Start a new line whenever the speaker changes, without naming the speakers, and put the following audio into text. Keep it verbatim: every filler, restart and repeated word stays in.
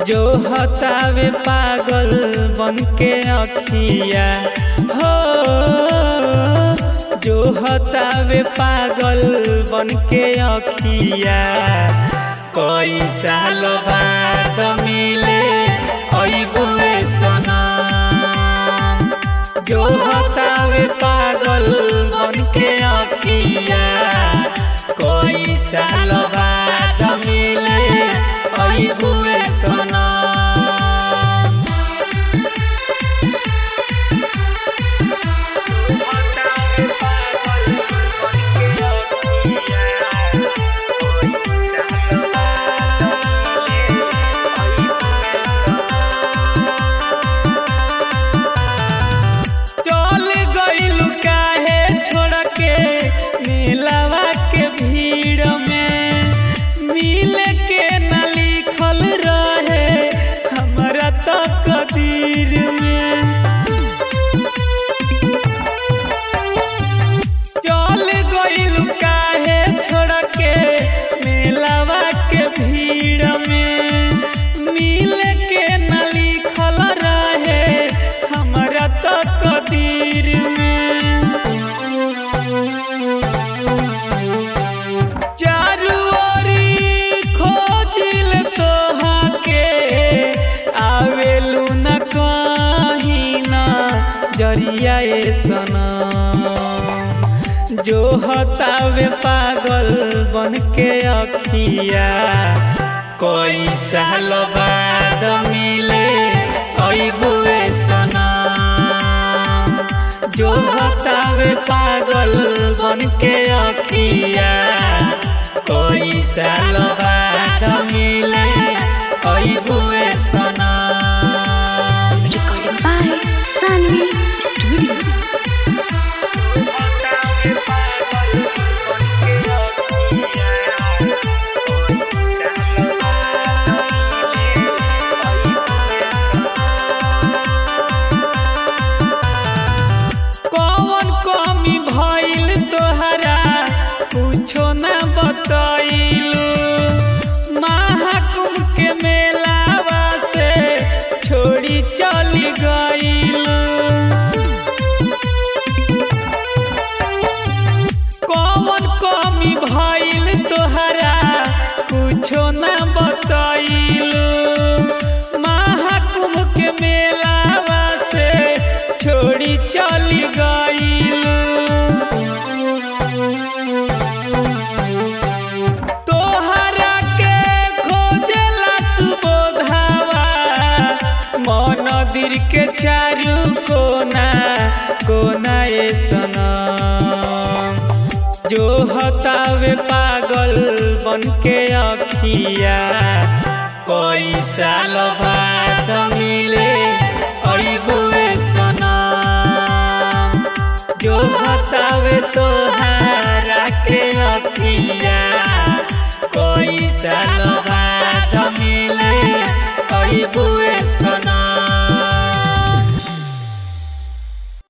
जो हतावे पागल बन के अखिया हो, जो हतावे पागल बन के अखिया। कई साल बाद मिले अइबुए सनम, जो हतावे पागल बन के अखिया। कई साल बाद मिले अइबुए सनम। जरिया ए सनम, जो हतावे पागल बन के अखिया। कई साल बाद मिले अइबुए सनम, जो हतावे पागल बन के अखिया। कई साल बाद मिले अइबुए सनम। महाकुंभ के मेलावा से छोड़ी चली गईल, कौन कमी भइल तोहरा कुछो न बतइल। महाकुंभ के मेलावा से छोड़ी चली गईल। मंदिर के चारू कोना कोना ए सनम, जो हतावे पागल बन के अखिया। कई साल बाद मिले